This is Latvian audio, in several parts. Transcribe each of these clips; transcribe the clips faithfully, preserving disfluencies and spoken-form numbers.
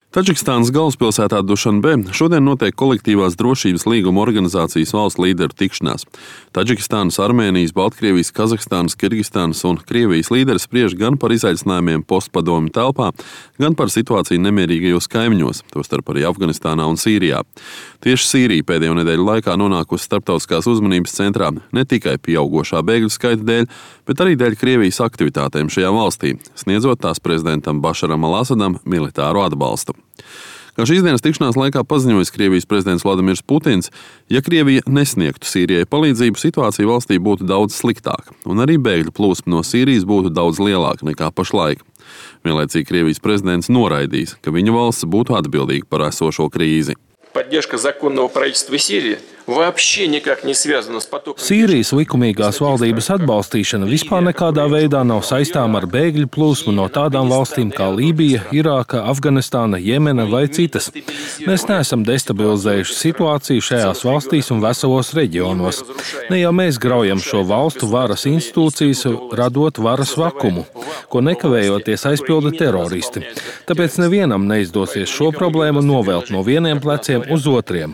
Taģikistānas galvaspilsētā Dušanbē šodien notiek kolektīvās drošības līguma organizācijas valstu līderu tikšanās. Taģikistānas, Armēnijas, Baltkrievijas, Kazahstānas, Kirgistānas un Krievijas līderi spriež gan par izaicinājumiem postpadomju telpā, gan par situāciju nemierīgajos kaimiņos, tostarp arī Afganistānā un Sīrijā. Tieši Sīrija pēdējo nedēļu laikā nonākusi starptautiskās uzmanības centrā ne tikai pieaugošā bēgļu skaita dēļ, bet arī dēļ Krievijas aktivitātēm šajā valstī, sniedzot tās prezidentam Bašaram al-Asadam militāru atbalstu. Kā šīs dienas tikšanās laikā paziņojis Krievijas prezidents Vladimirs Putins, ja Krievija nesniegtu Sīrijai palīdzību, situācija valstī būtu daudz sliktāka, un arī bēgļu plūsma no Sīrijas būtu daudz lielāka nekā pašlaik. Vienlaicīgi Krievijas prezidents noraidījis, ka viņa valsts būtu atbildīga par esošo krīzi. Поддержка законного правительства Сирии вообще никак не связана с потоком. Sīrijas likumīgās valdības atbalstīšana vispār nekādā veidā nav saistām ar bēgļu plūsmu no tādām valstīm kā Lībija, Irāka, Afganistāna, Jemena vai citas. Mēs neesam destabilizējuši situāciju šajās valstīs un veselos reģionos. Ne jau mēs graujam šo valstu varas institūcijas, radot varas vakumu, ko nekavējoties aizpilda teroristi. Tāpēc nevienam neizdosies šo problēmu novelt no vieniem pleciem uz otriem.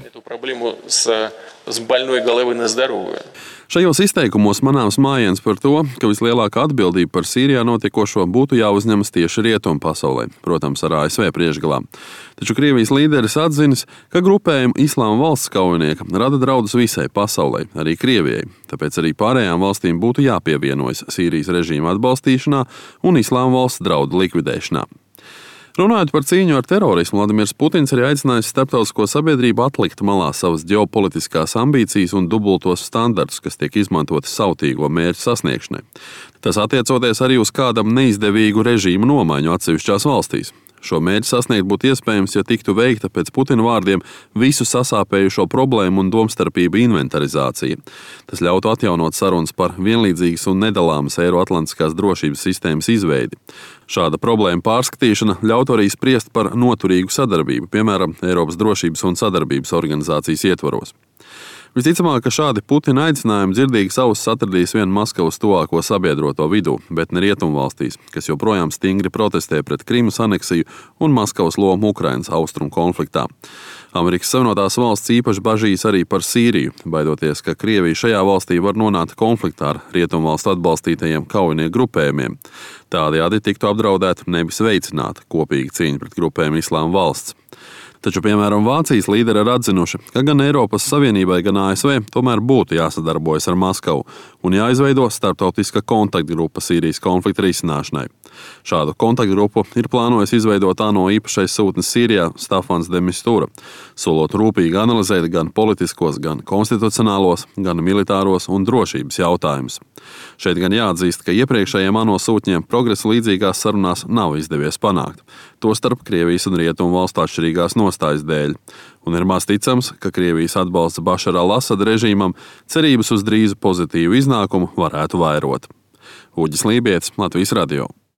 Šajos izteikumos manāms mājiens par to, ka vislielākā atbildība par Sīrijā notiekošo būtu jāuzņemas tieši rietumu pasaulē, protams, ar A S V priekšgalā. Taču Krievijas līderis atzinis, ka grupējuma Islāma valsts kaujinieka rada draudus visai pasaulē, arī Krievijai. Tāpēc arī pārējām valstīm būtu jāpievienojas Sīrijas režīma atbalstīšanā un Islāma valsts draudu likvidēšanā. Runājot par cīņu ar terorismu, Vladimirs Putins arī aicinājis starptautisko sabiedrību atlikt malā savas ģeopolitiskās ambīcijas un dubultos standartus, kas tiek izmantoti sautīgo mērķu sasniegšanai. Tas attiecoties arī uz kādam neizdevīgu režīmu nomaiņu atsevišķās valstīs. Šo mērķi sasniegt būtu iespējams, ja tiktu veikta pēc Putina vārdiem visu sasāpējušo problēmu un domstarpību inventarizācija. Tas ļautu atjaunot sarunas par vienlīdzīgas un nedalāmas Eiroatlantiskās drošības sistēmas izveidi. Šāda problēma pārskatīšana ļautu arī spriest par noturīgu sadarbību, piemēram, Eiropas drošības un sadarbības organizācijas ietvaros. Visticamāk, ka šādi Putina aicinājumi dzirdīgas ausis atradīs vienu Maskavas tuvāko sabiedroto vidū, bet ne rietumvalstīs, kas joprojām stingri protestē pret Krimas aneksiju un Maskavas lomu Ukrainas austrumu konfliktā. Amerikas Savienotās valsts īpaši bažīs arī par Sīriju, baidoties, ka Krievija šajā valstī var nonākt konfliktā ar rietumvalstu atbalstītajiem kaujinieku grupējumiem. Tādējādi tiktu apdraudēta, nevis veicināta kopīga cīņa pret grupējumu Islāma valsts. Taču, piemēram, Vācijas līderi ir atzinuši, ka gan Eiropas Savienībai, gan A S V tomēr būtu jāsadarbojas ar Maskavu un jāizveido starptautiska kontaktgrupa Sīrijas konflikta risināšanai. Šādu kontaktgrupu ir plānojis izveidot ANO īpašais sūtnis Sīrijā Stafans de Mistura, solot rūpīgi analizēt gan politiskos, gan konstitucionālos, gan militāros un drošības jautājumus. Šeit gan jāatzīst, ka iepriekšējiem ANO sūtņiem progresu līdzīgās sarunās nav izdevies panākt, tostarp Krievijas un Rietumu valstu atšķirīgās nostājas dēļ, un ir maz ticams, ka Krievijas atbalsts Bašara al-Asada režīmam cerības uz drīzu pozitīvu iznākumu varētu vairot. Uģis Lībietis, Latvijas radio.